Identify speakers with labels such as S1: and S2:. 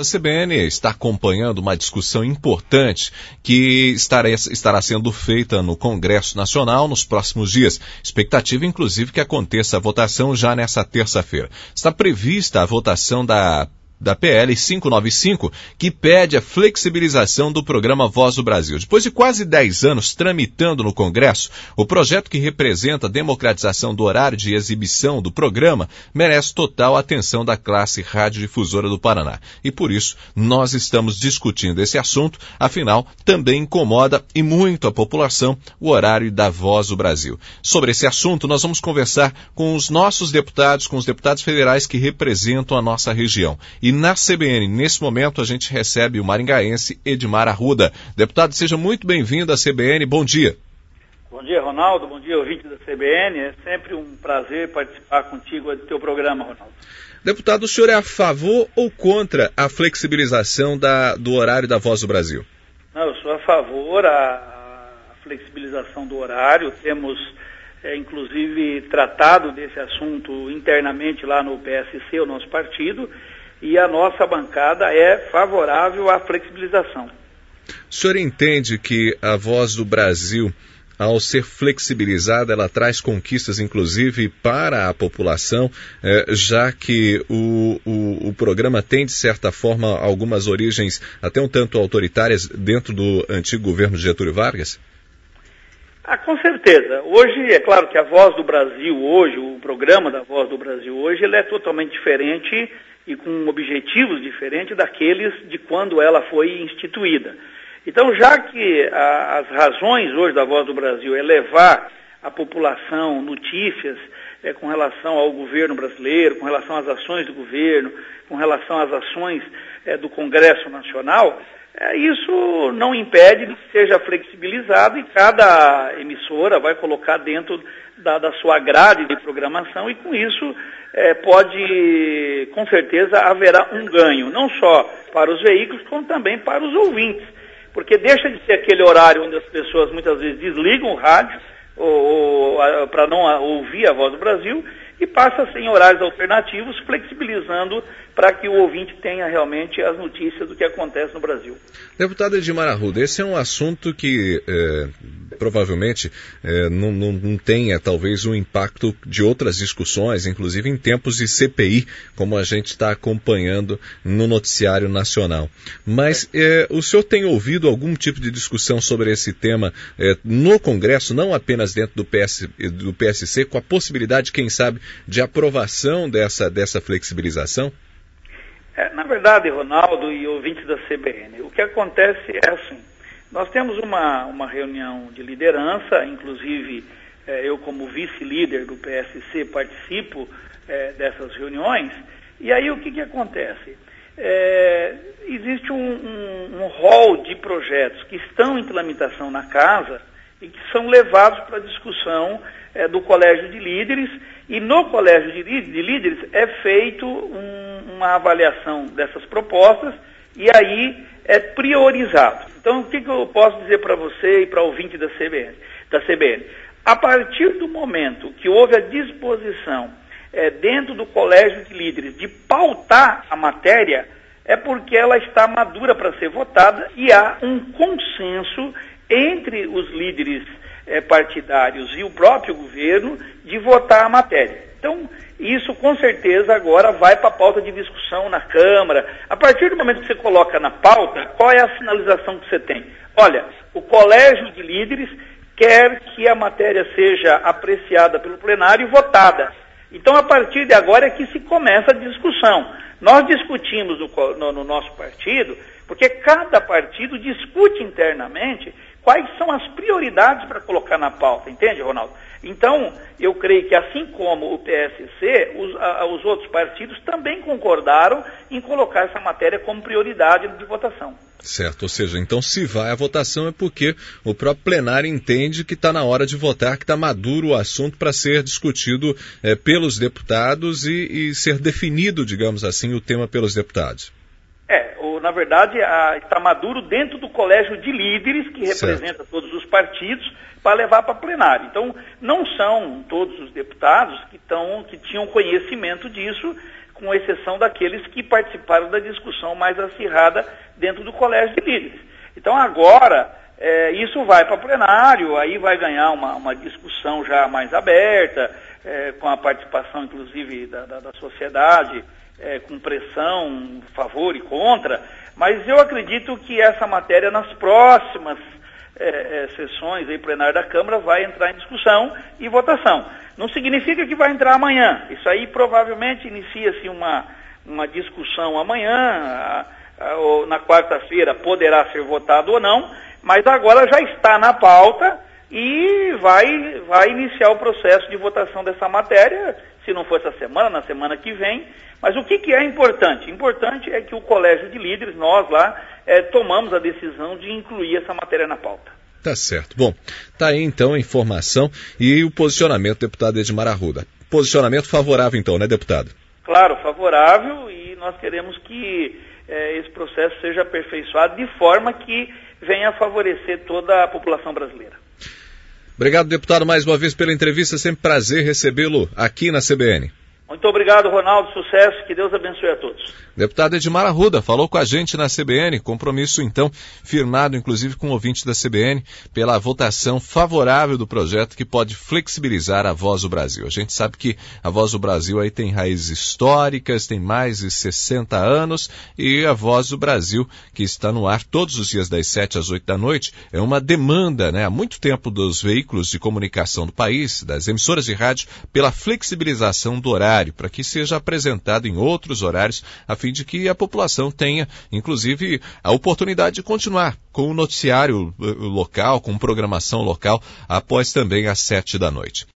S1: A CBN está acompanhando uma discussão importante que estará sendo feita no Congresso Nacional nos próximos dias. Expectativa, inclusive, que aconteça a votação já nessa terça-feira. Está prevista a votação da PL 595, que pede a flexibilização do programa Voz do Brasil. Depois de quase 10 anos tramitando no Congresso, o projeto que representa a democratização do horário de exibição do programa merece total atenção da classe radiodifusora do Paraná. E por isso, nós estamos discutindo esse assunto, afinal, também incomoda e muito a população o horário da Voz do Brasil. Sobre esse assunto, nós vamos conversar com os nossos deputados, com os deputados federais que representam a nossa região. E na CBN, nesse momento, a gente recebe o maringaense Edmar Arruda. Deputado, seja muito bem-vindo à CBN. Bom dia.
S2: Bom dia, Ronaldo. Bom dia, ouvinte da CBN. É sempre um prazer participar contigo do teu programa, Ronaldo.
S1: Deputado, o senhor é a favor ou contra a flexibilização do horário da Voz do Brasil?
S2: Não, eu sou a favor da flexibilização do horário. Temos, inclusive, tratado desse assunto internamente lá no PSC, o nosso partido, e a nossa bancada é favorável à flexibilização.
S1: O senhor entende que a Voz do Brasil, ao ser flexibilizada, ela traz conquistas, inclusive, para a população, já que o programa tem, de certa forma, algumas origens até um tanto autoritárias dentro do antigo governo de Getúlio Vargas?
S2: Com certeza. Hoje, é claro que a Voz do Brasil hoje, o programa da Voz do Brasil hoje, ele é totalmente diferente e com objetivos diferentes daqueles de quando ela foi instituída. Então, já que as razões hoje da Voz do Brasil é levar à população notícias com relação ao governo brasileiro, com relação às ações do governo, com relação às ações do Congresso Nacional, isso não impede que seja flexibilizado e cada emissora vai colocar dentro da sua grade de programação e com isso pode, com certeza, haverá um ganho, não só para os veículos, como também para os ouvintes, porque deixa de ser aquele horário onde as pessoas muitas vezes desligam o rádio para não ouvir a Voz do Brasil e passa a ser em horários alternativos, flexibilizando para que o ouvinte tenha realmente as notícias do que acontece no Brasil.
S1: Deputado Edmar Arruda, esse é um assunto que provavelmente não tenha talvez um impacto de outras discussões, inclusive em tempos de CPI, como a gente está acompanhando no noticiário nacional. Mas o senhor tem ouvido algum tipo de discussão sobre esse tema no Congresso, não apenas dentro do PSC, com a possibilidade, quem sabe, de aprovação dessa flexibilização?
S2: Na verdade, Ronaldo e ouvintes da CBN, o que acontece é assim, nós temos uma reunião de liderança, inclusive eu como vice-líder do PSC participo dessas reuniões, e aí o que acontece? Existe um rol de projetos que estão em tramitação na casa e que são levados para discussão do Colégio de Líderes, e no Colégio de Líderes é feito uma avaliação dessas propostas e aí é priorizado. Então, o que eu posso dizer para você e para o ouvinte da CBN? A partir do momento que houve a disposição dentro do Colégio de Líderes de pautar a matéria, é porque ela está madura para ser votada e há um consenso entre os líderes partidários e o próprio governo de votar a matéria. Então, isso com certeza agora vai para a pauta de discussão na Câmara. A partir do momento que você coloca na pauta, qual é a sinalização que você tem? Olha, o Colégio de Líderes quer que a matéria seja apreciada pelo plenário e votada. Então, a partir de agora é que se começa a discussão. Nós discutimos no nosso partido, porque cada partido discute internamente quais são as prioridades para colocar na pauta, entende, Ronaldo? Então, eu creio que assim como o PSC, os outros partidos também concordaram em colocar essa matéria como prioridade de votação.
S1: Certo, ou seja, então se vai à votação é porque o próprio plenário entende que está na hora de votar, que está maduro o assunto para ser discutido pelos deputados e ser definido, digamos assim, o tema pelos deputados.
S2: Na verdade, está maduro dentro do Colégio de Líderes, que representa todos os partidos, para levar para plenário. Então, não são todos os deputados que tinham conhecimento disso, com exceção daqueles que participaram da discussão mais acirrada dentro do Colégio de Líderes. Então agora, isso vai para plenário, aí vai ganhar uma discussão já mais aberta, com a participação inclusive da sociedade, com pressão, favor e contra, mas eu acredito que essa matéria nas próximas sessões aí plenárias da Câmara vai entrar em discussão e votação. Não significa que vai entrar amanhã, isso aí provavelmente inicia-se uma discussão amanhã, ou na quarta-feira poderá ser votado ou não, mas agora já está na pauta e vai iniciar o processo de votação dessa matéria, se não for essa semana, na semana que vem. Mas o que é importante? Importante é que o Colégio de Líderes, nós lá, tomamos a decisão de incluir essa matéria na pauta.
S1: Tá certo. Bom, tá aí então a informação e o posicionamento do deputado Edmar Arruda. Posicionamento favorável então, né, deputado?
S2: Claro, favorável, e nós queremos que esse processo seja aperfeiçoado de forma que venha a favorecer toda a população brasileira.
S1: Obrigado, deputado, mais uma vez pela entrevista. Sempre prazer recebê-lo aqui na CBN.
S2: Muito obrigado, Ronaldo. Sucesso. Que Deus abençoe a todos.
S1: Deputado Edmar Arruda falou com a gente na CBN, compromisso então firmado inclusive com o ouvinte da CBN pela votação favorável do projeto que pode flexibilizar a Voz do Brasil. A gente sabe que a Voz do Brasil aí tem raízes históricas, tem mais de 60 anos e a Voz do Brasil, que está no ar todos os dias das 7 às 8 da noite, é uma demanda, há muito tempo dos veículos de comunicação do país, das emissoras de rádio, pela flexibilização do horário, para que seja apresentado em outros horários, a fim de que a população tenha, inclusive, a oportunidade de continuar com o noticiário local, com programação local, após também às 7 da noite.